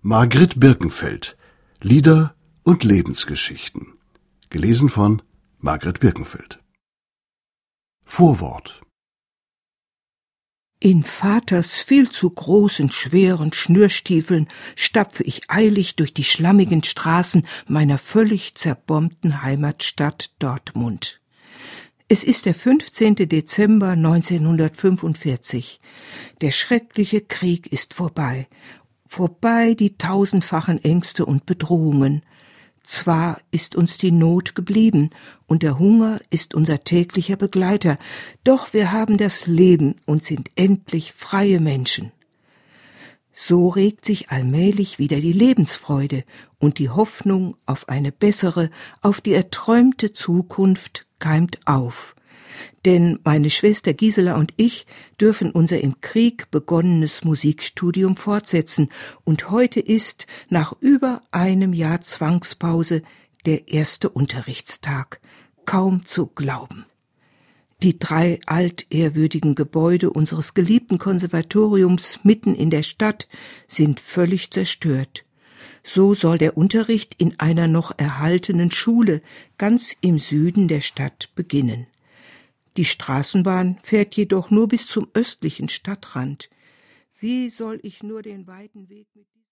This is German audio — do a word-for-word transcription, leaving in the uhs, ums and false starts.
Margrit Birkenfeld. Lieder und Lebensgeschichten. Gelesen von Margrit Birkenfeld. Vorwort. In Vaters viel zu großen, schweren Schnürstiefeln stapfe ich eilig durch die schlammigen Straßen meiner völlig zerbombten Heimatstadt Dortmund. Es ist der fünfzehnte Dezember neunzehnhundertfünfundvierzig. Der schreckliche Krieg ist vorbei. Vorbei die tausendfachen Ängste und Bedrohungen. Zwar ist uns die Not geblieben und der Hunger ist unser täglicher Begleiter, doch wir haben das Leben und sind endlich freie Menschen. So regt sich allmählich wieder die Lebensfreude und die Hoffnung auf eine bessere, auf die erträumte Zukunft keimt auf. Denn meine Schwester Gisela und ich dürfen unser im Krieg begonnenes Musikstudium fortsetzen und heute ist, nach über einem Jahr Zwangspause, der erste Unterrichtstag. Kaum zu glauben. Die drei altehrwürdigen Gebäude unseres geliebten Konservatoriums mitten in der Stadt sind völlig zerstört. So soll der Unterricht in einer noch erhaltenen Schule ganz im Süden der Stadt beginnen. Die Straßenbahn fährt jedoch nur bis zum östlichen Stadtrand. Wie soll ich nur den weiten Weg mit